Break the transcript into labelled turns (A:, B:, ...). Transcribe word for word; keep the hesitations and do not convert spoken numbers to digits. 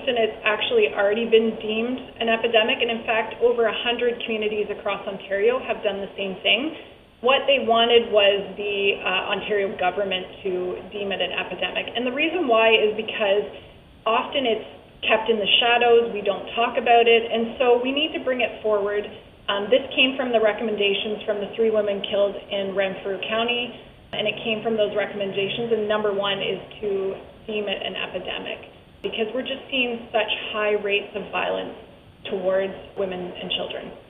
A: Kingston, it's actually already been deemed an epidemic, and in fact, over one hundred communities across Ontario have done the same thing. What they wanted was the uh, Ontario government to deem it an epidemic. And the reason why is because often it's kept in the shadows, we don't talk about it, and so we need to bring it forward. Um, this came from the recommendations from the three women killed in Renfrew County, and it came from those recommendations, and number one is to deem it an epidemic, because we're just seeing such high rates of violence towards women and children.